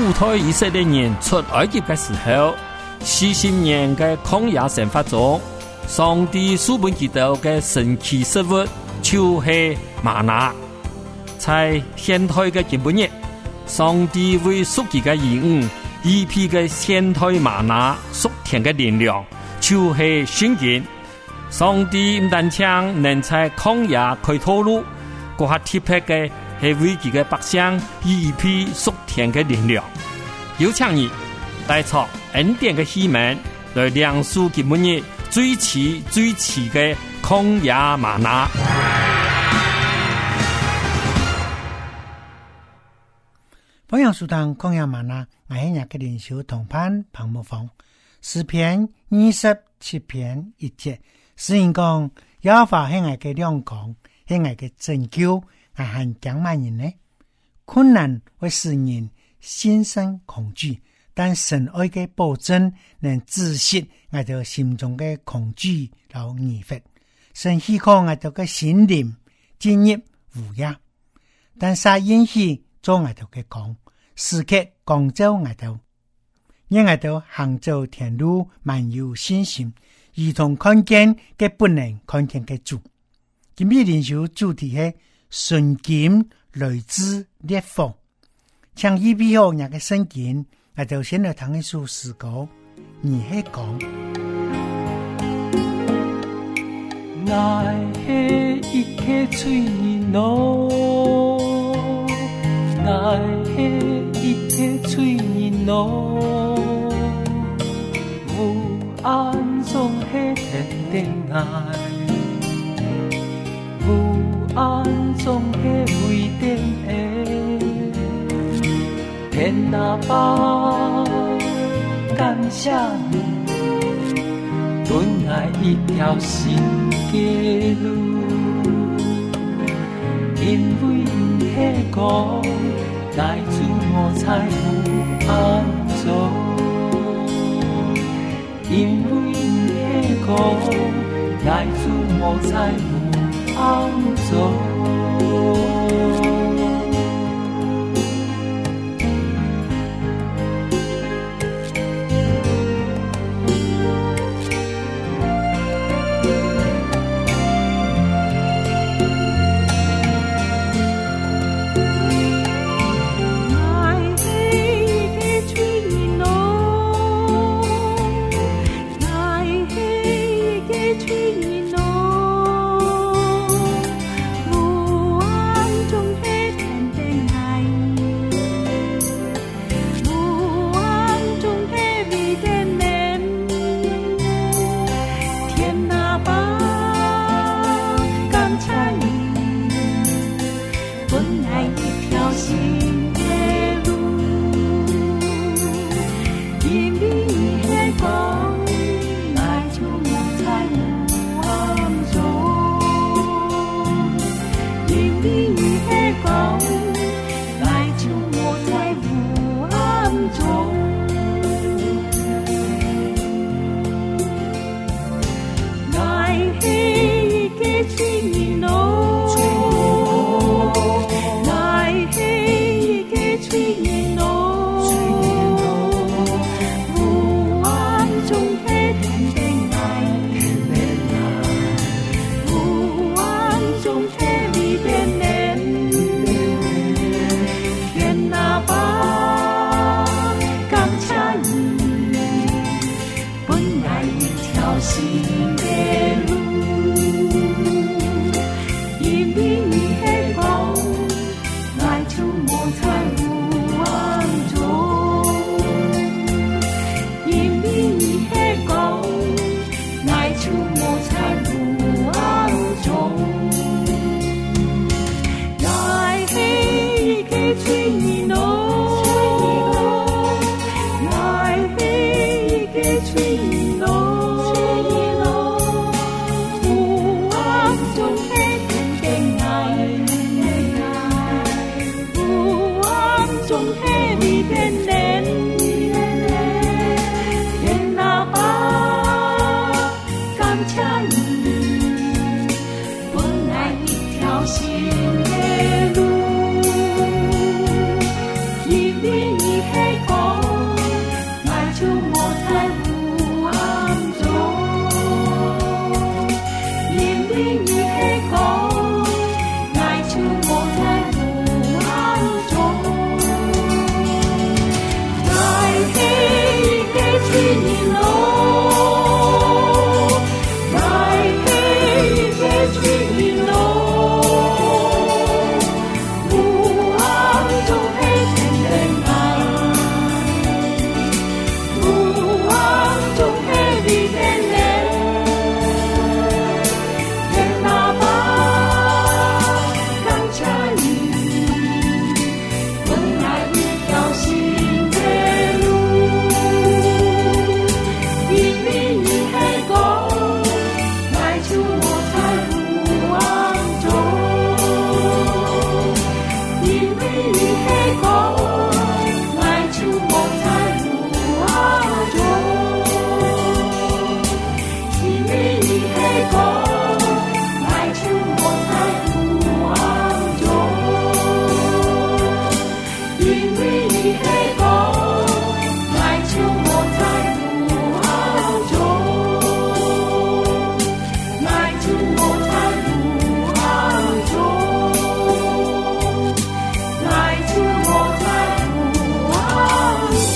主推以色列人出埃及的时候，40年的曠野生活中，上帝赐给他們的神奇食物就是嗎哪。在現代的今日，上帝為屬佢嘅兒女預備嘅現代嗎哪屬天嘅力量，就是聖經。上帝唔單止能在曠野開道路，嗰下特別嘅係為佢嘅百姓預備屬天嘅力量。有請你帶出恩典嘅希望，來亮出今日最遲嘅曠野嗎哪。 本陽書堂曠野嗎哪，我係日嘅靈修同伴彭木鳳。詩篇27篇1節，詩人講耶和華係我嘅亮光，係我嘅拯救，係很驚萬人呢。困難會使人心生恐懼，但神愛嘅保證能止息我哋心中嘅恐懼和疑惑。神希望我哋嘅心靈進入無壓，但撒應許做我哋嘅光，時刻光照我哋，讓我哋行走天路，滿有信心，如同看見嘅本能，看見嘅主。今日靈修主題係純金來自烈火，請預備好那個聖經，我哋先來聽一首詩歌，而係講， 愛係一顆嘴濃，愛係一顆嘴濃，有安種係天定愛，有安種係為定愛，天哪爸感謝你，donne愛一條新嘅路，因為你係光，帶住我才有安坐，因為你係光，帶住我才有安坐。新的路，因為你係主我才不好走，来主我才不好走。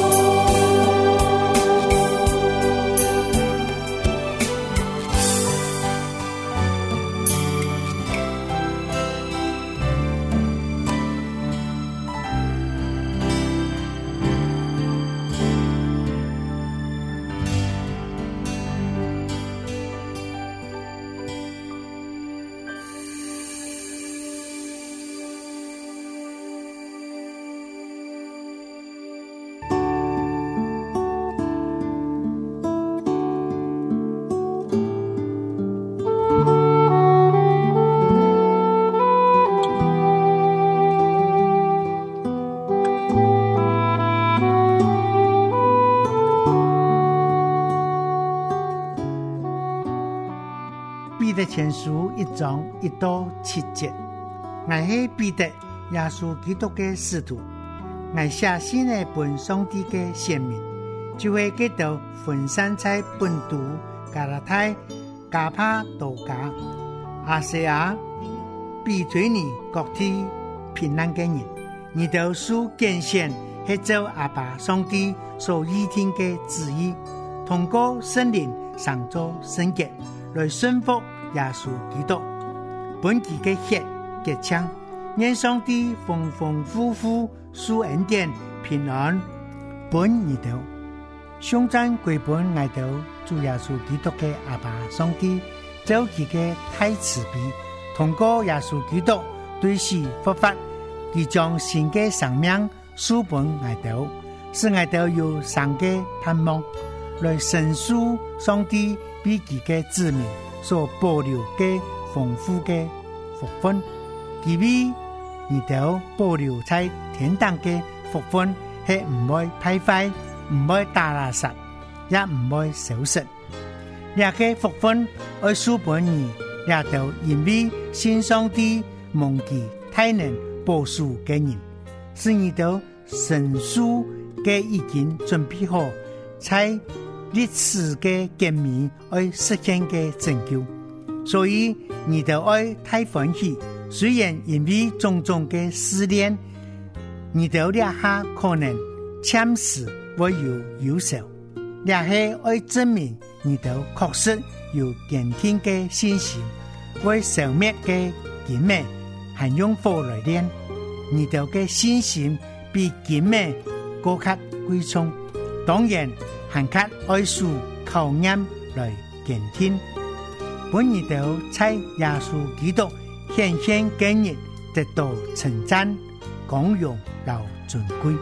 彼得前书1章1到7节，我是彼得，耶穌基督的使徒，我寫信來本上帝的選民，就會給到分散在本都、加拉太、加帕多家、亞細亞、比推尼各地平安的人，你都屬揀選係做阿爸上帝所預定的旨意，通過聖靈上做聖潔，來順服耶穌基督，本己嘅血潔淨，願上帝豐豐富富賜恩典平安本你哋，頌讚歸本愛哋主耶穌基督嘅阿爸上帝，做佢嘅太慈悲，通過耶穌基督對死復活，佢將新嘅生命賜本愛哋，使愛哋有上嘅盼望，來承受上帝俾佢嘅子民所保留嘅豐富嘅福分，佢為你哋保留在天堂嘅福分係唔會敗壞，唔會打垃圾，也唔會消失。呢個福分愛賜本你，也就因為信上帝蒙其大能保守嘅人，使你哋神書嘅已經準備好，在歷史嘅革命愛實現嘅拯救，所以你哋愛太歡喜。雖然因為種種嘅試煉，你哋兩下可能暫時會有憂愁，兩下愛證明你哋確實有堅定嘅信心，為消滅嘅金美，還用火來煉，你哋嘅信心比金美更加貴重，當然還較愛屬考驗來堅定，本你哋在耶穌基督顯現今日得到稱讚、光榮、和尊貴。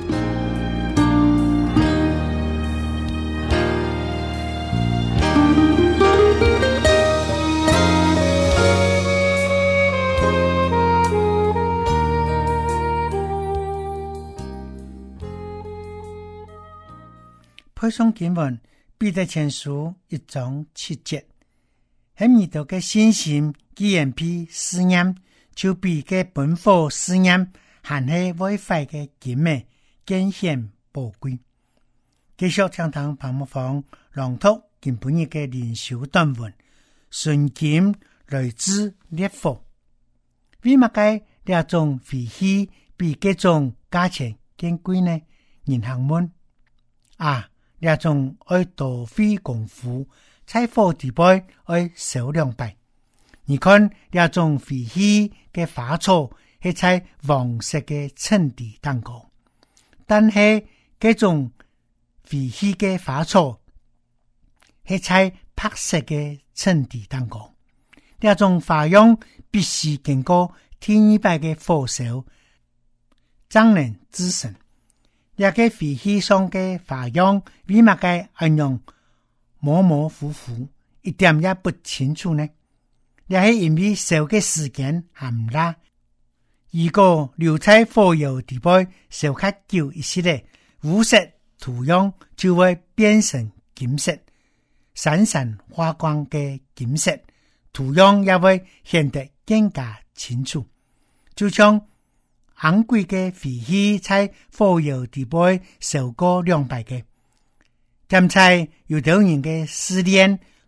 配送經文，彼得前書1章7節。喺你度嘅信心，既然比試驗，就比嘅本火試驗，還係毀壞嘅金美更顯寶貴。繼續聽堂彭木房朗讀今本日嘅靈修短文，純金來自烈火。為乜嘅兩種廢棄比這種價錢更貴呢？銀行問兩種愛多費功夫，在火地杯愛少兩倍。你看兩種廢棄嘅花草係在黃色嘅襯底當中，但係這種廢棄嘅花草係在白色嘅襯底當中。兩種花樣必須經過天一百嘅火燒，才能制成。一個廢棄上嘅花樣為乜嘅按用模模糊糊，一點也不清楚呢？也係因為燒嘅時間還唔拉，如果留在火油地杯燒較久一些咧，無色圖樣就會變成金色，閃閃發光嘅金色圖樣也會顯得更加清楚。就像昂貴嘅廢棄在火油地杯燒過200嘅，點在有啲人嘅試煉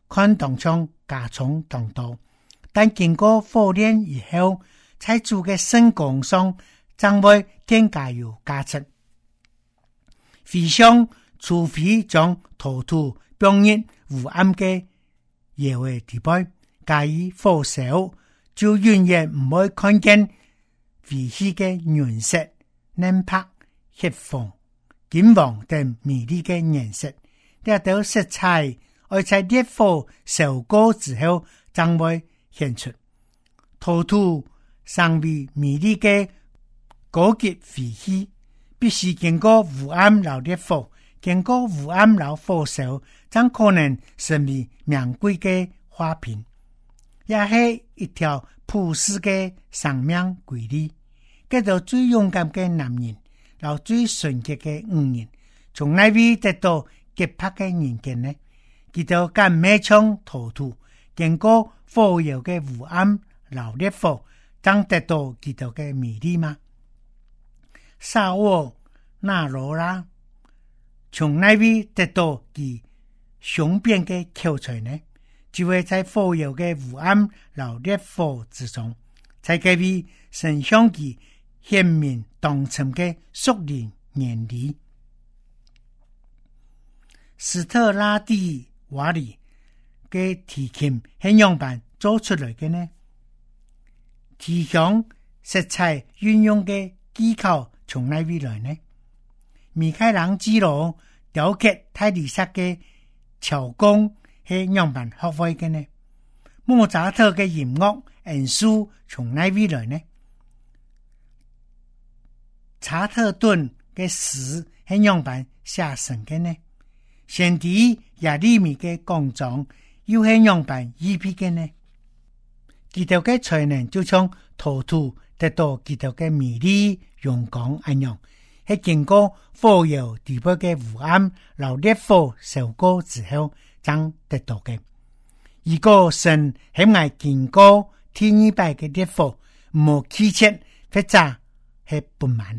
看當像加重當道，但經過火煉以後，在主嘅聖工上將會更加有價值。非常除非將陶土放入烏暗嘅野嘅地步，加以火燒，就永遠唔會看見廢棄嘅原色、嫩白、血紅、金黃等美麗嘅顏色。呢道色彩而在烈火燒過之後，將會顯出陶土尚未美麗嘅高級廢棄，必須經過烏暗老烈火，經過烏暗老火燒，將可能成為名貴嘅花瓶，也是一條普世嘅生命規律。嗰度最勇敢嘅男人，老最純潔嘅女人，從那邊得到潔白嘅人間呢？佢就敢咩槍陶土，經過火窯嘅烏暗老烈火，將得到佢哋嘅美麗嗎？沙沃那羅拉從那邊得到佢雄辯嘅口才呢？就會在火窯嘅烏暗老烈火之中，在嗰邊神向佢顯明當成嘅屬靈原理。斯特拉蒂瓦里嘅提琴係樣板做出來嘅呢？提響色彩運用嘅技巧從哪裡來呢？米開朗基羅雕刻泰迪薩嘅巧工係樣板學會嘅呢？莫扎特嘅音樂演奏從哪裡來呢？查特頓嘅詩係樣板寫成嘅呢？先帝亞利米嘅講章又係樣板依批嘅呢？佢哋嘅才能就像陶土得到佢哋嘅美麗陽光一樣，係經過火窯地步嘅烏暗老烈火燒過之後將得到嘅。如果神喺埋經過天一拜嘅烈火，冇氣切或者係不滿。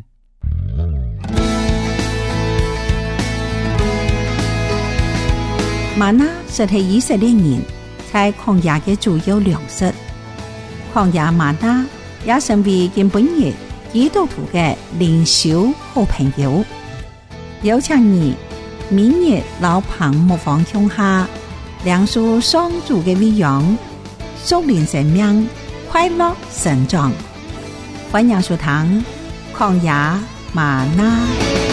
嗎哪實係以色列人在曠野嘅主要糧食。曠野嗎哪也成為今本日基督徒嘅靈修好朋友。有請你明日老彭牧坊鄉下梁樹雙主嘅威揚，屬靈生命快樂成長。歡迎收聽曠野嗎哪。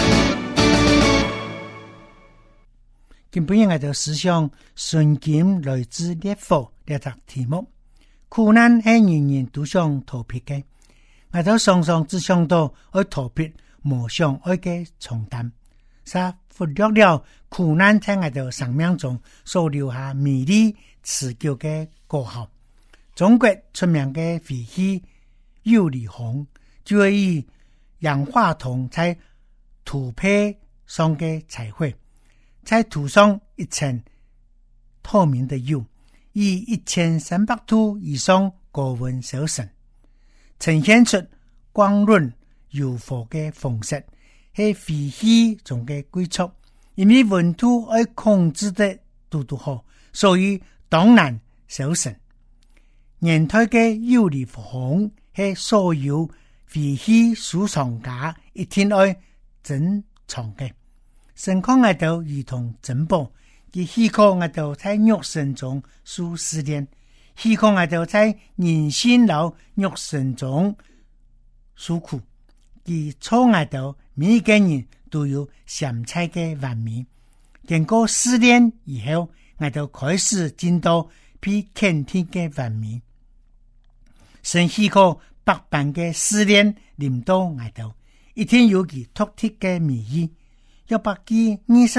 今本日我就思想順境來自烈火呢個題目，苦難係人人都想逃避嘅，我就常常只想到去逃避無想愛嘅重擔，煞忽略了苦難在我哋生命中所留下美麗持久嘅果效。中國出名嘅廢棄釉裡紅，就係以氧化銅在土坯上嘅彩繪，在塗上一層透明的釉，以1300度以上高溫燒成，呈現出光潤柔和嘅風色，係廢棄中嘅貴族。因為溫度要控制得嘟嘟好，所以當然燒成。現代嘅釉裡紅係所有廢棄收藏家一定要珍藏嘅。神康我哋如同珍寶，佢希望我哋在肉身中受試煉，希望我哋在人心老肉身中受苦。佢錯我哋每個人都有相差嘅完美，經過試煉以後，我哋開始見到比天天嘅完美。神希望百般嘅試煉臨到我哋，一定有佢獨特嘅美意。約伯記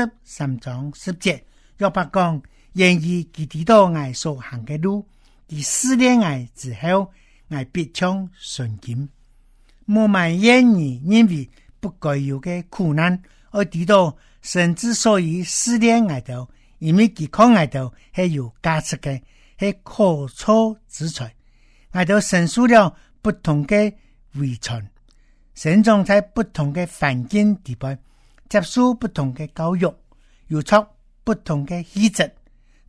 23章10節，約伯講，願意佢知道我所行嘅路，佢試煉我之後，我必將順境。無埋怨你因為不該有嘅苦難，而知道神之所以試煉我哋，因為佢看我哋係有價值嘅，係可造之材。我哋承受了不同嘅遺傳，生長在不同嘅環境地步，接受不同嘅教育，又出不同嘅氣質，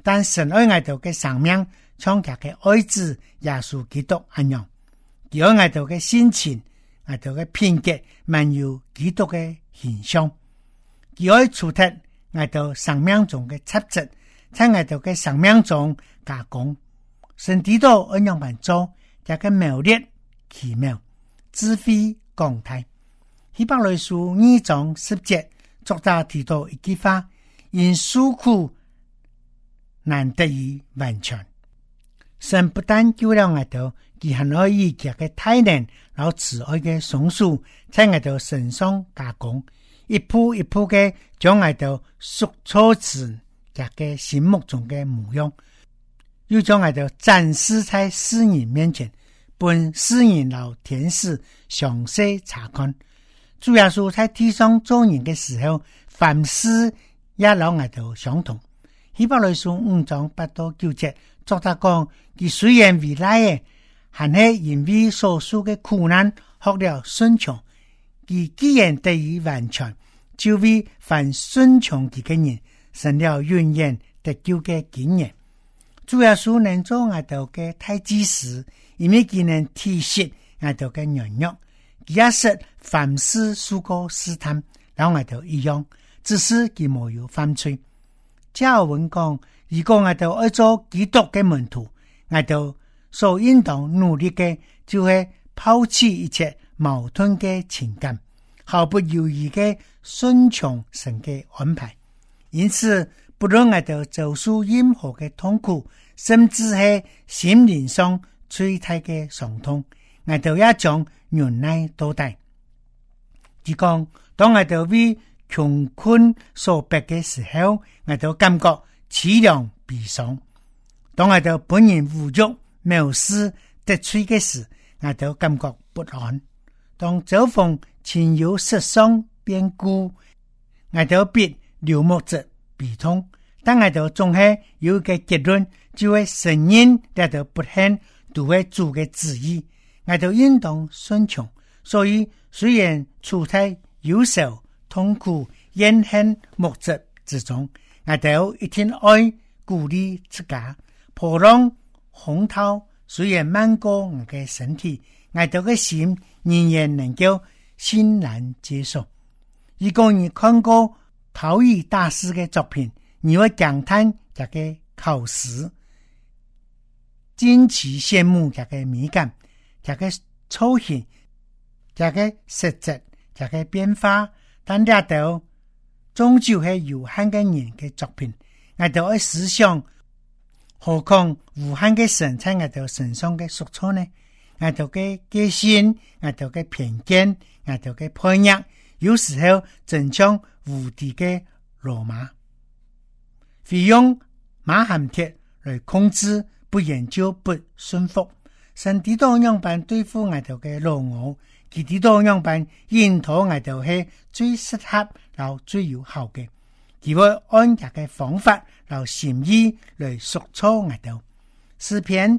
但神愛我哋嘅生命，像佢嘅愛子耶穌基督一樣，佢愛我哋嘅心情，我哋嘅品格，滿有基督嘅形象。佢愛除脫我哋生命中嘅雜質，在我哋嘅生命中加工。神知道按樣辦做，一個妙麗奇妙，智慧廣大。希伯來書2章10節，作者提到一句話：因受苦難得以完全。神不但救了我哋，佢還可以佢嘅大能，然後慈愛嘅松樹，在我哋身上加工，一步一步嘅將我哋塑造成佢嘅心目中嘅模樣，又將我哋展示在世人面前，本世人老天使詳細查看。主耶穌在地上做人嘅時候，凡事也老我哋相同。希伯來書5章8到9節，作者講，佢雖然未來嘅，還係因為所受嘅苦難，學了順從。佢既然得以完全，就為凡順從佢嘅人，成了永遠得救嘅經驗。主耶穌能做我哋嘅大祭司，因為佢能體恤我哋嘅軟弱，佢也使凡事受過試探，讓我哋一樣，只是佢沒有犯罪。加爾文講，如果我哋愛做基督嘅門徒，我哋所應當努力嘅，就係拋棄一切矛盾嘅情感，毫不猶豫嘅順從神嘅安排。因此，不論我哋遭受任何嘅痛苦，甚至係心靈上最大嘅傷痛，我哋也將忍耐到底。佢講，當我哋為窮困所迫嘅時候，我哋感覺淒涼悲傷；當我哋本人無欲藐視得罪嘅時，我哋感覺不安；當遭逢親友失喪變故，我哋必流目直悲痛。但我哋總係有個結論，就係承認我哋不幸都係主嘅旨意，我哋應當順從。所以雖然處在憂愁痛苦、怨恨、目疾之中，我哋一定愛鼓勵自家。波浪洪濤雖然漫過我嘅身體，我哋嘅心仍然能夠欣然接受。如果你看過陶藝大師嘅作品，你會感嘆這個考試驚奇羨慕這個美感，這個造型，這個色澤，這個變化，但這都終究係有限嘅人嘅作品。我哋愛思想，何況無限嘅神在我哋身上嘅塑造呢？我哋嘅戒心，我哋嘅偏見，我哋嘅叛逆，有時候真像無敵嘅羅馬，非用馬含鐵來控制，不研究不順服。神知道樣辦對付我哋嘅老我，佢知道樣辦引導我哋係最適合然後最有效嘅，佢會按日嘅方法然後心意來塑造我哋。詩篇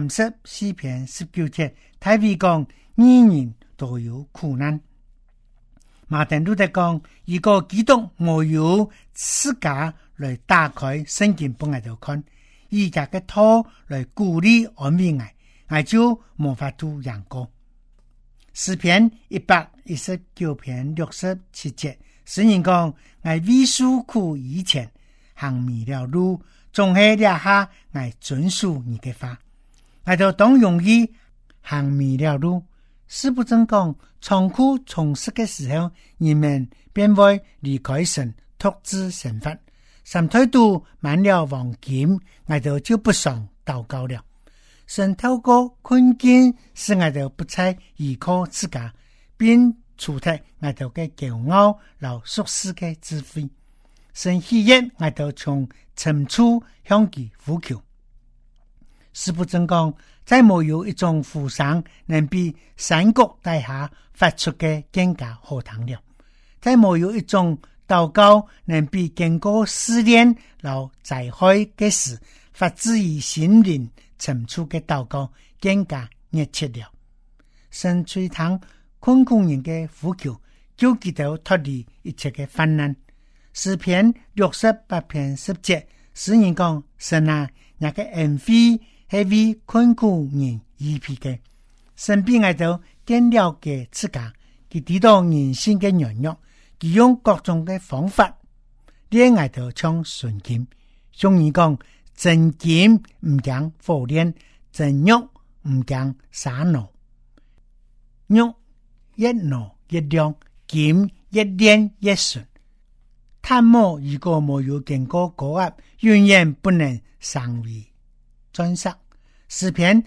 34篇19節，大衛講，人人都有苦難。馬丁路德講，如果基督沒有自家來打開聖經俾我哋看，以家嘅托來鼓勵安慰我就無法度贏過。詩篇119篇67節，詩人講，我為受苦以前行迷了路，總係留下我遵守你嘅話，我就當容易行迷了路。是不正講，長苦充實嘅時候，人們便會離開神，獨自成佛。神態度滿了黃金，我哋就不想禱告了。神透過困境，使我哋不再依靠自家，並除脫我哋嘅驕傲，留屬世嘅智慧。神喜悅我哋從深處向佢呼求。是不正講，再沒有一種扶桑能比山谷底下發出嘅更加好聽了。再沒有一種禱告能比經過試煉然後災害嘅時發自於心靈深處嘅禱告更加熱切了。神垂聽困苦人嘅呼求，救佢哋脫離一切嘅患難。詩篇68篇10節， 使人講神啊，那個恩惠係為困苦人預備嘅，神俾我哋見了嘅自家，佢知道人性嘅軟弱，佢用各種嘅方法，令我哋唱純金。中人講真金唔驚火煉，真玉唔驚沙爐，玉越攞越亮，金越煉越純。炭木如果沒有經過高壓，永遠不能成為鑽石。詩篇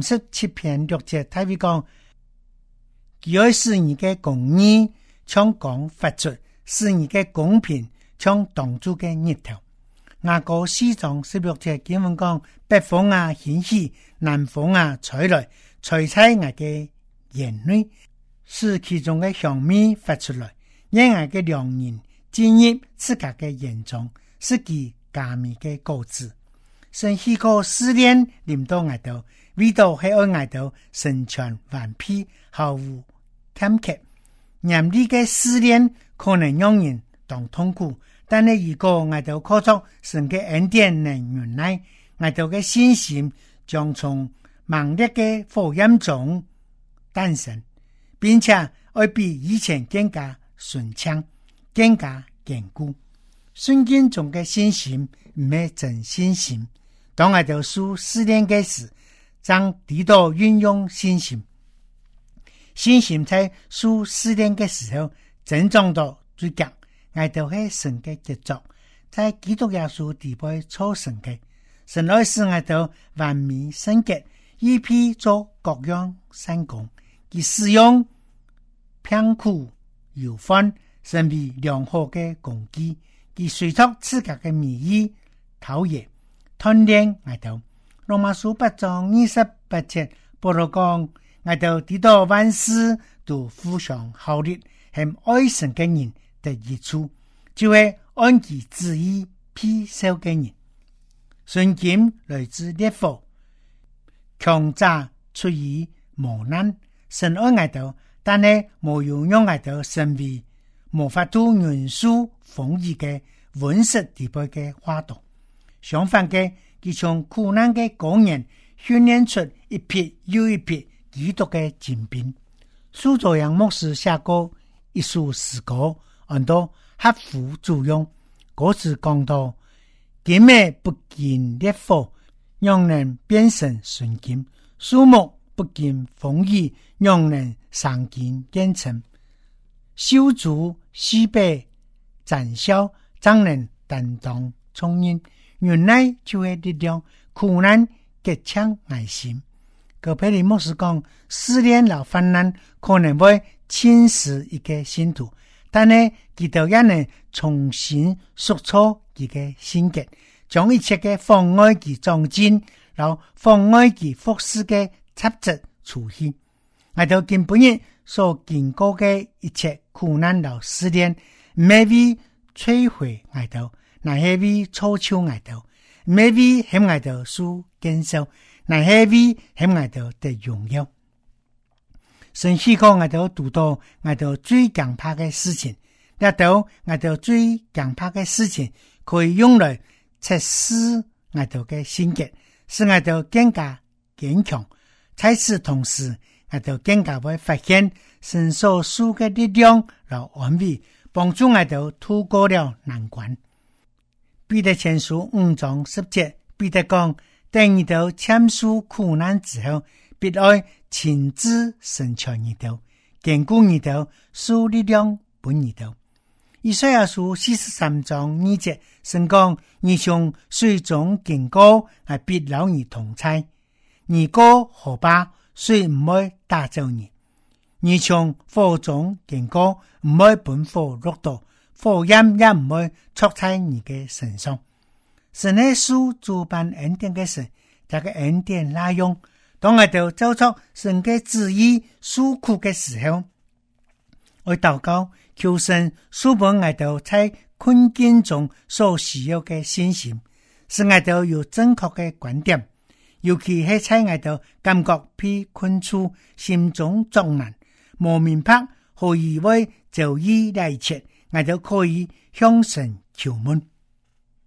37篇6節，他會講：佢愛使你嘅公義像光發出，使你嘅公平像當主嘅日頭。雅歌4章16節經文講：北風啊興起，南風啊吹來，吹在我嘅眼內，使其中嘅香味發出來，讓我嘅良人進入自家嘅眼中，是其加冕嘅果子。神許可試煉臨到我哋，為到係愛我哋成全完備，毫無欠缺。嚴厲嘅試煉可能讓人當痛苦，但係如果我哋靠着神嘅恩典能忍耐，我哋嘅信心將從猛烈嘅火焰中誕生，並且會比以前更加順暢，更加堅固。聖經中嘅信心唔係真信心，當我哋受試煉嘅時，將知道運用信心。信心在受試煉嘅時候，增長到最強。我哋係神嘅傑作，在基督耶穌地位超神嘅，神愛使我哋完美聖潔，一批做各樣善功，佢使用偏苦油飯，成為良好嘅工具，佢隨着自家嘅名義陶冶鍛煉我哋。羅馬書8章28節，保羅講：我哋知道萬事都互相效力，係愛神嘅人的益處，就係按其旨意披受嘅人。純金來自烈火，強者出於磨難。神愛我哋，但係冇用讓我哋成為無法度約束風雨嘅溫室地步嘅花朵。相反嘅，佢從苦難嘅工人訓練出一批又一批基督嘅精兵。蘇佐揚牧師寫過一首詩歌，按到合乎作用。嗰時講到：金咩不見烈火，讓人變成純金；樹木不見風雨，讓人生根建成。修築西北展銷，讓人擔當重任。原來就係力量，苦難結強愛心。葛培理牧師講，試煉和患難可能會侵蝕一個信徒，但係佢哋也能重新塑造佢嘅性格，將一切嘅妨礙佢長進，然後妨礙佢服侍嘅雜質除去。我哋根本日所經過嘅一切苦難和試煉，唔係為摧毀我哋，乃係為造就我哋；唔係為向我哋所堅守，乃係為向我哋的榮耀。神許可我哋讀到我哋最驚怕嘅事情，得到我哋最驚怕嘅事情，可以用來測試我哋嘅性格，使我哋更加堅強。在此同時，我哋更加會發現神所賜嘅力量和安慰，幫助我哋度過了難關。彼得前書5章10節，彼得講：等你哋簽署苦難之後，必愛親自成全你哋，堅固你哋，賜力量俾你哋。以賽亞書43章2節，神講：你從水中經過，係必留你同在；你過河壩，水唔會打走你；你從火中經過，唔會本火落到，火焰也唔會戳在你嘅身上。神係賜諸般恩典嘅神，這個恩典哪用？當我哋做出神嘅旨意受苦嘅時候，我禱告求神賜俾我哋在困境中所需要嘅信心，使我哋有正確嘅觀點，尤其係在我哋感覺被困住、心中作難、無明白何以會遭遇來切，我哋可以向神求問。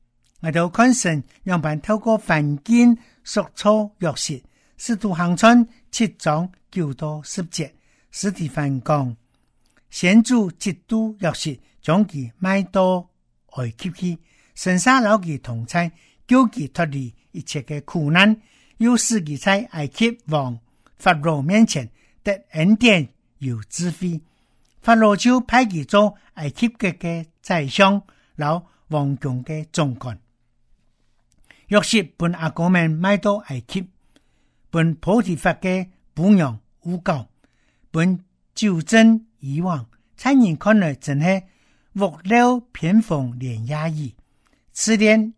我哋看神讓辦透過凡經述錯約瑟，使徒行傳7章9到10節，司提反講先祖嫉妒約瑟，將其賣到埃及去，神殺老其同在，救其脫離一切嘅苦難，又使其在埃及王法老面前得恩典有智慧。法老就派其做埃及嘅宰相，老王宮嘅總管。約瑟本阿哥們賣到埃及，本波提法嘅婦娘誣告，本糾正以往，在人看來真係屋漏偏逢連夜雨，此連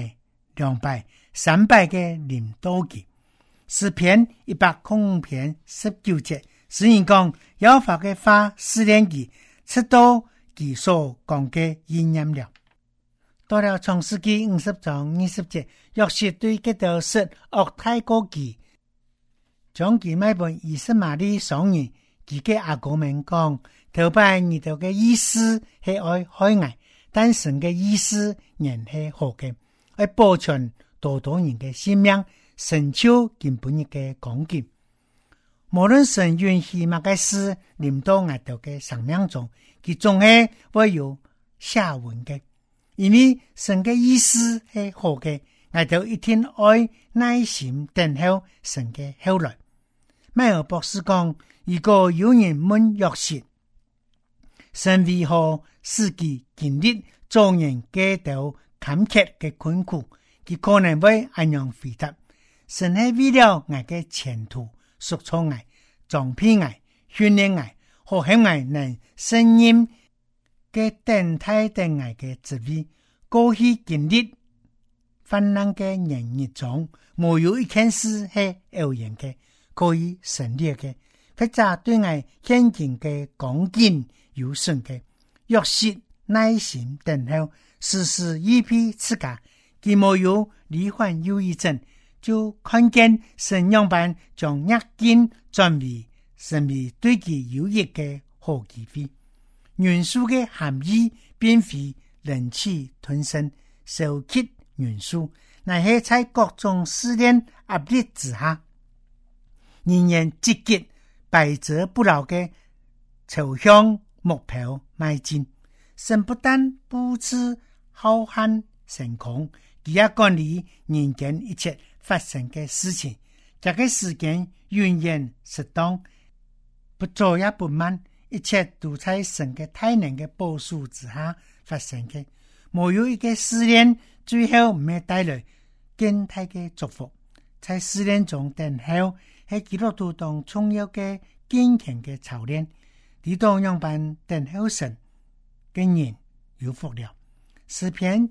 100、200、300嘅臨到佢。詩篇100篇19節，詩人講耶和華嘅話試煉佢，直到佢所講嘅應驗了。到了創世紀50章20節，約瑟對這條事惡態過己，將其賣本以實瑪利商人，佢嘅阿哥們講，頭擺你哋嘅意思係愛害我，但神嘅意思仍係好嘅，愛保存多人嘅性命，成就根本嘅講見。無論神允許乜嘅事臨到我哋嘅生命中，佢總係會有下文嘅。因為神嘅意思係好嘅，我哋一定愛耐心等候神嘅後來。邁爾博士講，如果有人問約瑟，神為何使其經歷眾人嘅到坎坷嘅困苦，佢可能會咁樣回答：神係為了我嘅前途，塑造我、裝備我、訓練我，好使我能勝任嘅等待等我嘅職位。過去經歷患難嘅人日中，沒有一件事係偶然嘅，可以省略嘅，或者對我現今嘅講見有損嘅。約瑟耐心等候，時時預備自家，既沒有罹患憂鬱症，就看見神樣般將逆境轉為成為對其有益嘅好機會。元素嘅含義並非忍氣吞聲、受屈元素，乃係在各種試煉壓力之下，仍然積極百折不撓嘅朝向目標邁進。神不但不知浩瀚成空，佢也管理人間一切發生嘅事情，這個時間永遠適當，不早也不慢，一切都在神嘅大能嘅保守之下發生嘅，沒有一個試煉最後唔係帶來更大嘅祝福。在試煉中等候係基督徒當重要嘅堅強嘅操練，你當樣辦等候神嘅人有福了。詩篇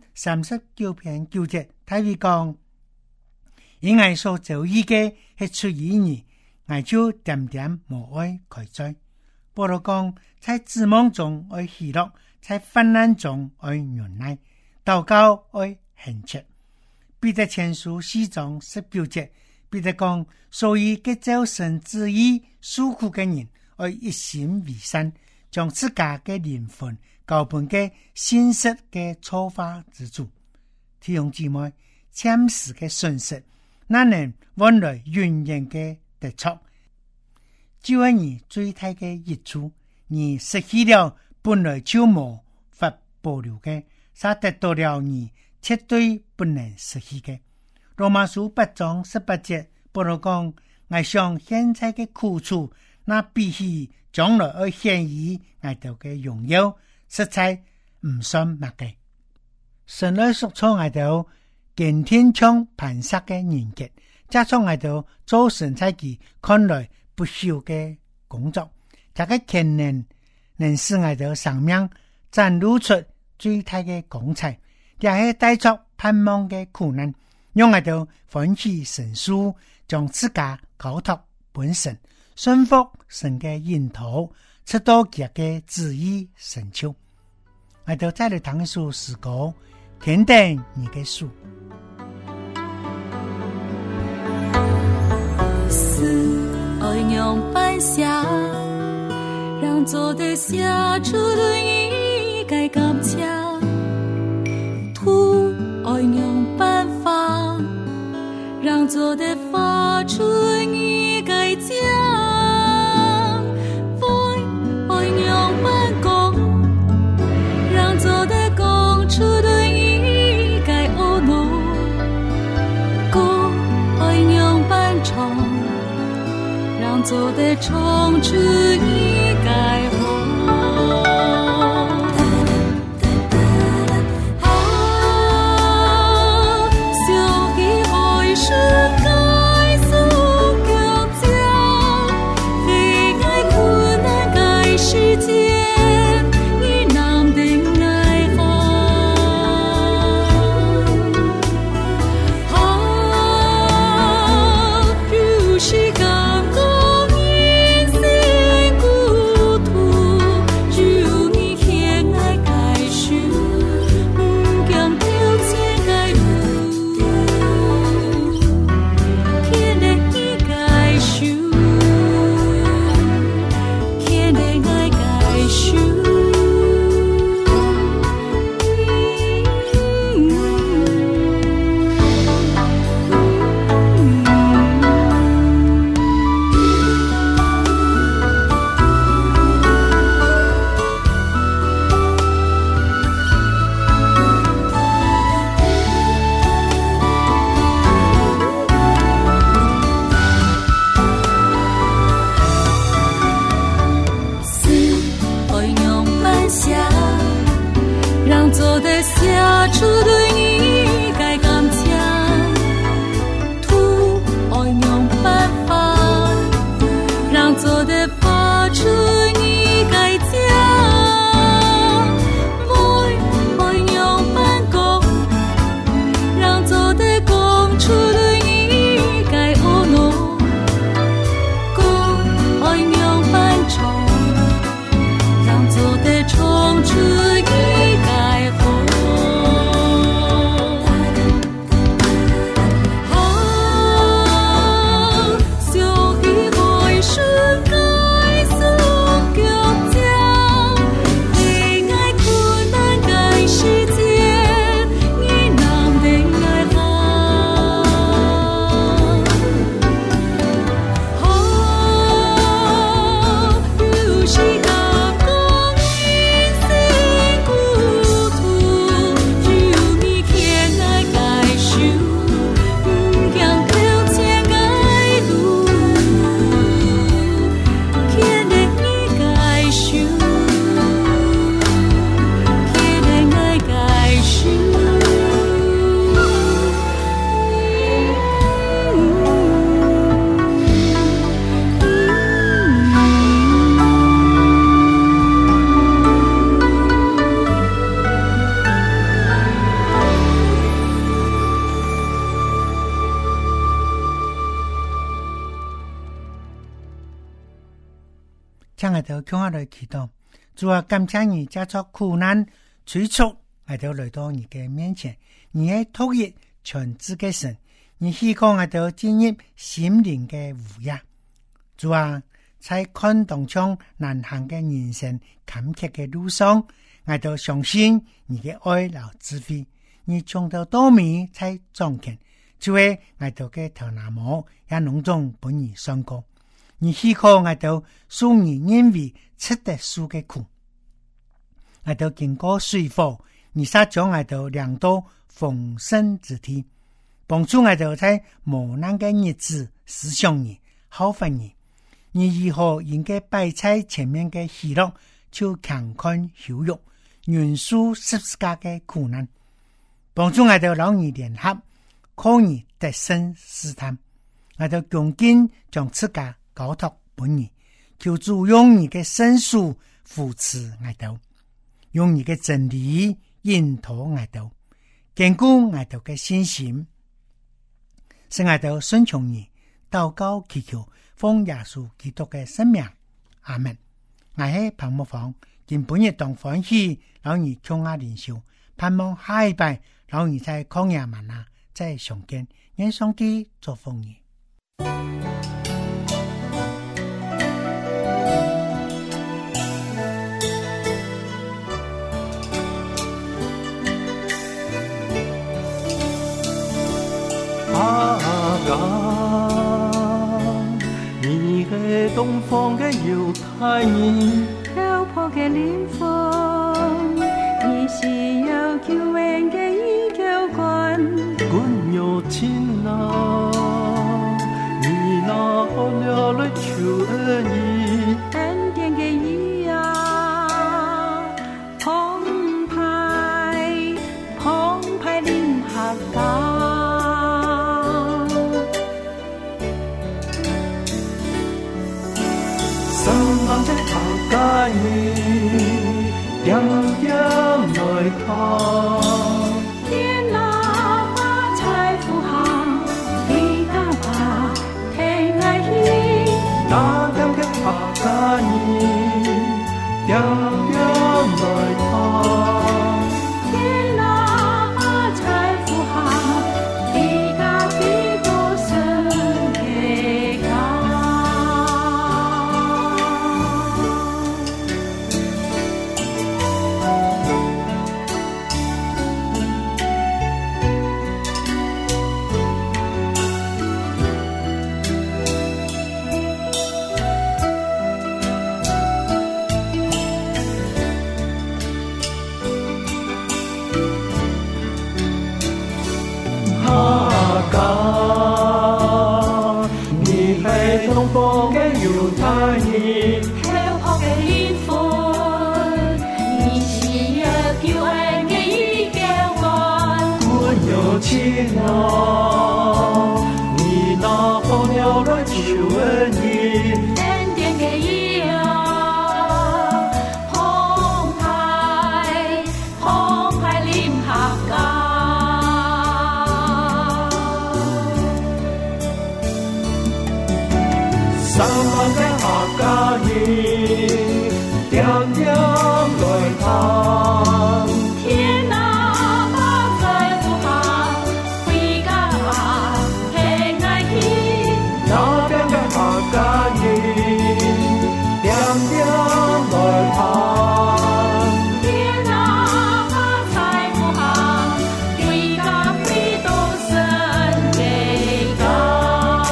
39篇9節，大衛講：因我所遭遇嘅係出於你，我就點點無愛開災。保羅講：在指望中愛喜樂，在患難中愛忍耐，禱告愛恆切。彼得前書4章19節，彼得講：所以結照神旨意受苦嘅人，愛一心為善，將自家嘅靈魂交本嘅信實嘅初發之主。弟兄姊妹，謙實嘅信實，那能換來永遠嘅得着。就係你最大嘅益處，你失去了本來就無法保留嘅，才得到了你絕對不能失去嘅。羅馬書8章18節，保羅講：我想現在嘅苦楚，那比起將來而顯於我哋嘅榮耀，實在唔算乜嘅。神來塑造我哋見天窗磐石嘅人格，加上我哋做神在佢看來不朽嘅工作，這個權能使我哋生命展露出最大嘅光彩，也係帶着盼望嘅苦難，讓我哋歡喜神書，將自家交託本神，順服神嘅引導，直到佢嘅旨意成就。我哋再嚟聽一首詩歌，肯定你嘅書。 愛讓般下，讓做得下出的一改感強，土愛讓做的发出你该讲，爱用办公，让做的公出的你该恶怒，过爱用办冲，让做的冲出你该红。做的下出对你该刚强，土爱用办法，让做的发出你该讲，爱用办公，让做的公出对你该恶怒，公爱用办冲，让做的冲出你该请我哋向我哋祈禱，主啊，感謝你加出苦難催促，我哋來到你嘅面前，你係獨一全知嘅神，你希望我哋進入心靈嘅烏鴉。主啊，在看當中難行嘅人生坎坷嘅路上，我哋相信你嘅愛和智慧，你從頭到尾在掌權，就係我哋嘅頭拿毛也濃中本而上過。你希望我哋屬你認為吃得素嘅苦，我哋經過水火，你撒將我哋量到豐盛之地，幫助我哋在磨難嘅日子思想你，好煩你。你如何應該擺在前面嘅喜樂，就強看羞辱，原屬十字架嘅苦難，幫助我哋讓你聯合，靠你得勝試探，我哋恭敬將自家交託本你，求主用你嘅聖書扶持我哋，用你嘅真理引導我哋，堅固我哋嘅信心，使我哋順從你，禱告祈求，奉耶穌基督嘅聖名，阿門。我係彭木房，今本日當歡喜，讓你共我靈修，盼望下一拜，讓你在曠野嗎哪再相見，願上帝祝福你。 阿東方嘅猶太人， 漂泊嘅靈魂，你是有救恩嘅依靠君。 君有情啊，你那好了來求恩義， 恩典嘅義啊，澎湃臨合家。 家兒點點來看， 天哪把財富行，你家把聽愛意， 那點嘅客家兒點點來看， 天哪把財富行，你家必多神嘅家。 東方嘅猶太人， 漂泊嘅靈魂，你是有救恩嘅依靠君。 君有情啊，你那好了來求恩義， 恩典嘅義啊，澎湃臨合家。 三萬嘅客家人點點來看， 天哪把財富行，回家聽愛意， 那邊嘅客家人點點來看， 天哪把財富行，回家必多神嘅家。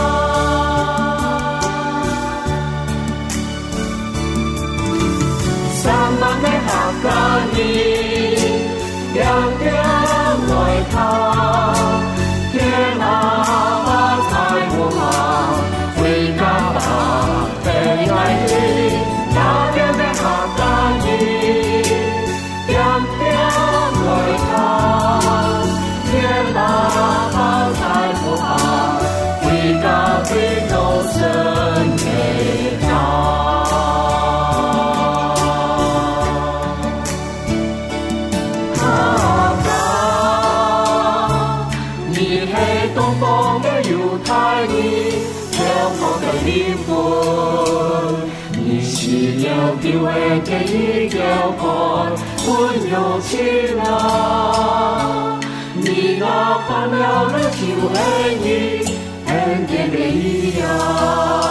客家人點點來看，天哪把財富行，回家吧聽愛意，那邊嘅客家人點點來看，天哪把財富行，回家必多神嘅家。靈魂，你是有救恩嘅依靠君，君有情啊，你那盼了了求恩義，恩典嘅義啊。